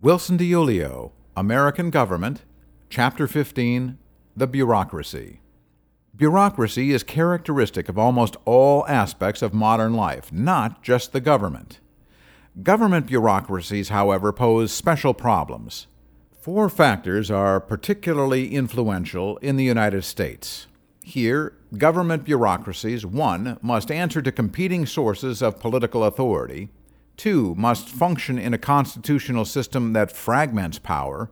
Wilson DiIulio, American Government, Chapter 15, The Bureaucracy. Bureaucracy is characteristic of almost all aspects of modern life, not just the government. Government bureaucracies, however, pose special problems. 4 factors are particularly influential in the United States. Here, government bureaucracies, 1, must answer to competing sources of political authority, 2, must function in a constitutional system that fragments power,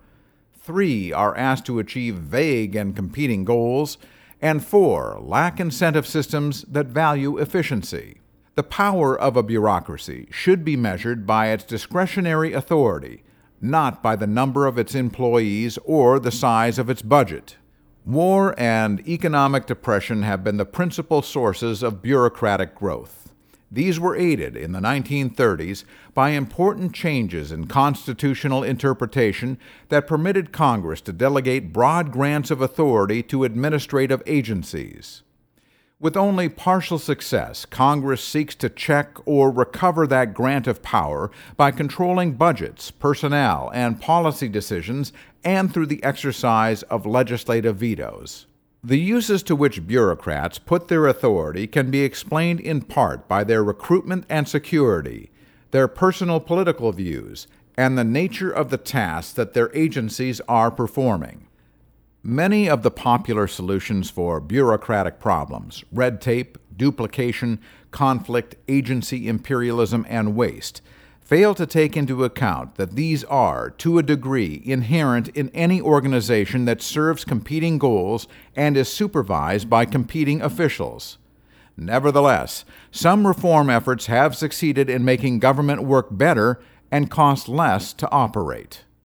3, are asked to achieve vague and competing goals, and 4, lack incentive systems that value efficiency. The power of a bureaucracy should be measured by its discretionary authority, not by the number of its employees or the size of its budget. War and economic depression have been the principal sources of bureaucratic growth. These were aided in the 1930s by important changes in constitutional interpretation that permitted Congress to delegate broad grants of authority to administrative agencies. With only partial success, Congress seeks to check or recover that grant of power by controlling budgets, personnel, and policy decisions, and through the exercise of legislative vetoes. The uses to which bureaucrats put their authority can be explained in part by their recruitment and security, their personal political views, and the nature of the tasks that their agencies are performing. Many of the popular solutions for bureaucratic problems, red tape, duplication, conflict, agency imperialism, and waste, fail to take into account that these are, to a degree, inherent in any organization that serves competing goals and is supervised by competing officials. Nevertheless, some reform efforts have succeeded in making government work better and cost less to operate.